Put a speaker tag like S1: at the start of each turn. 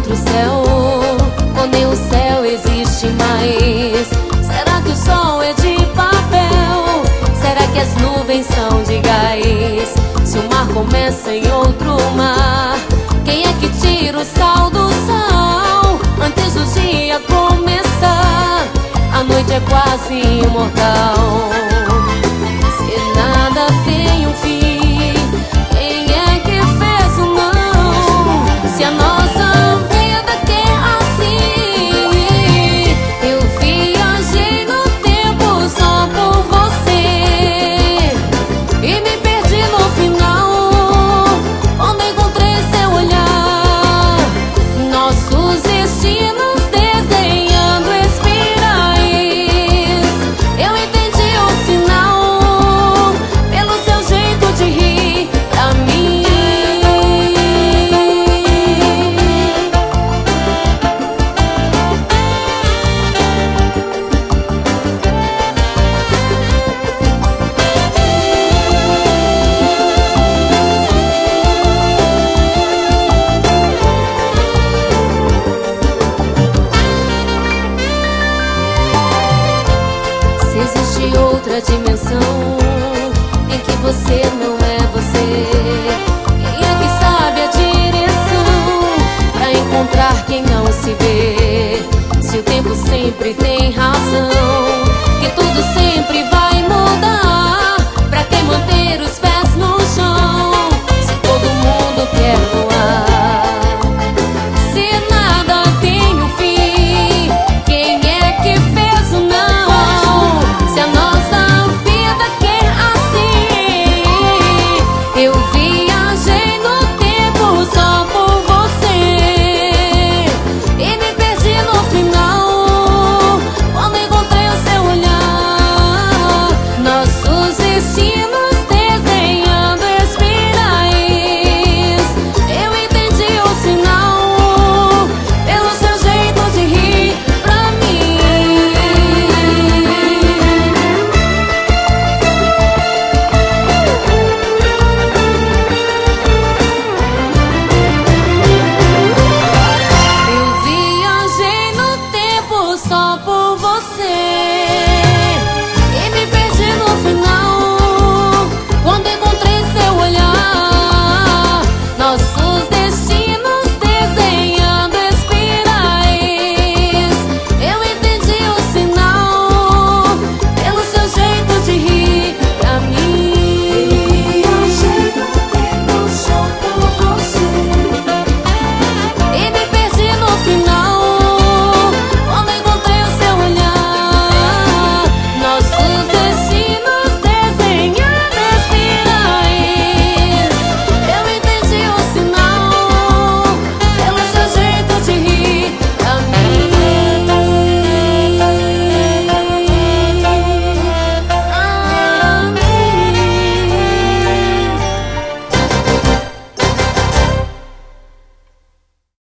S1: outro céu, ou nem o céu existe mais? Será que o sol é de papel? Será que as nuvens são de gás? Se o mar começa em outro mar, quem é que tira o sal do sal antes do dia começar? A noite é quase imortal. Se nada tem um fim, quem é que fez o não? Se a nossa vida quer assim, eu viajei no tempo só por você e me perdi no final, quando encontrei seu olhar, nossos destinos desenhando espirais. Eu entendi o sinal pelo seu jeito de rir pra mim. Se existe outra dimensão em que você não é você, quem é que sabe a direção pra encontrar quem não se vê? Se o tempo sempre tem razão,